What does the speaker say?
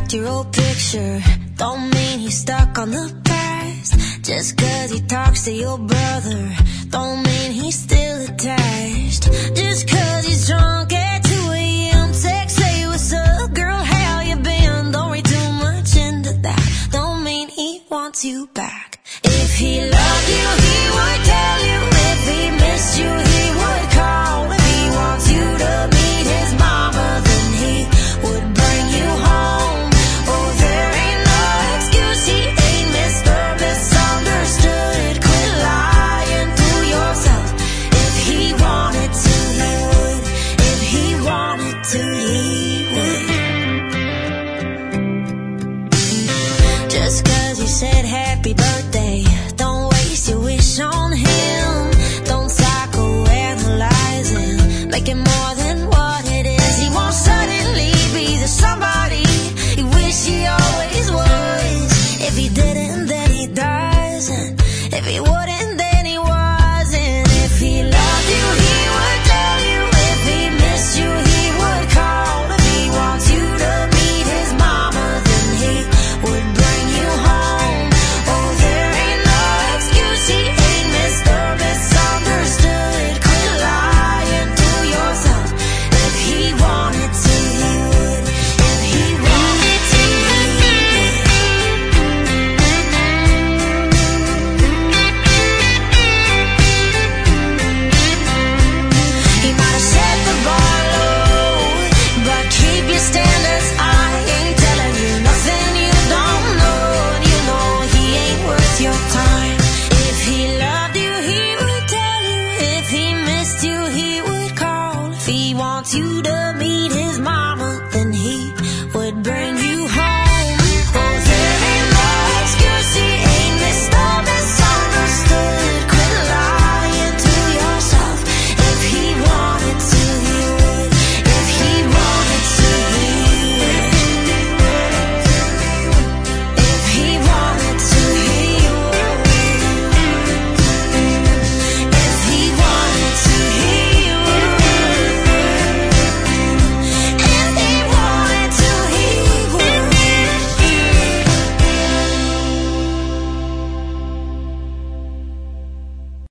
liked your old picture don't mean he's stuck on the past. Just 'cause he talks to your brother don't mean he's still attached. Just 'cause he's drunk at 2 a.m. text, say what's up girl, how you been? Don't read too much into that, don't mean he wants you back. If he loved you he would tell you, if he missed you he would call. If he wants you to meet his mama then he would bring you home. Oh, there ain't no excuse, he ain't Mr. Misunderstood. Quit lying to yourself. If he wanted to he would, if he wanted to he would. Just 'cause he said happy birthday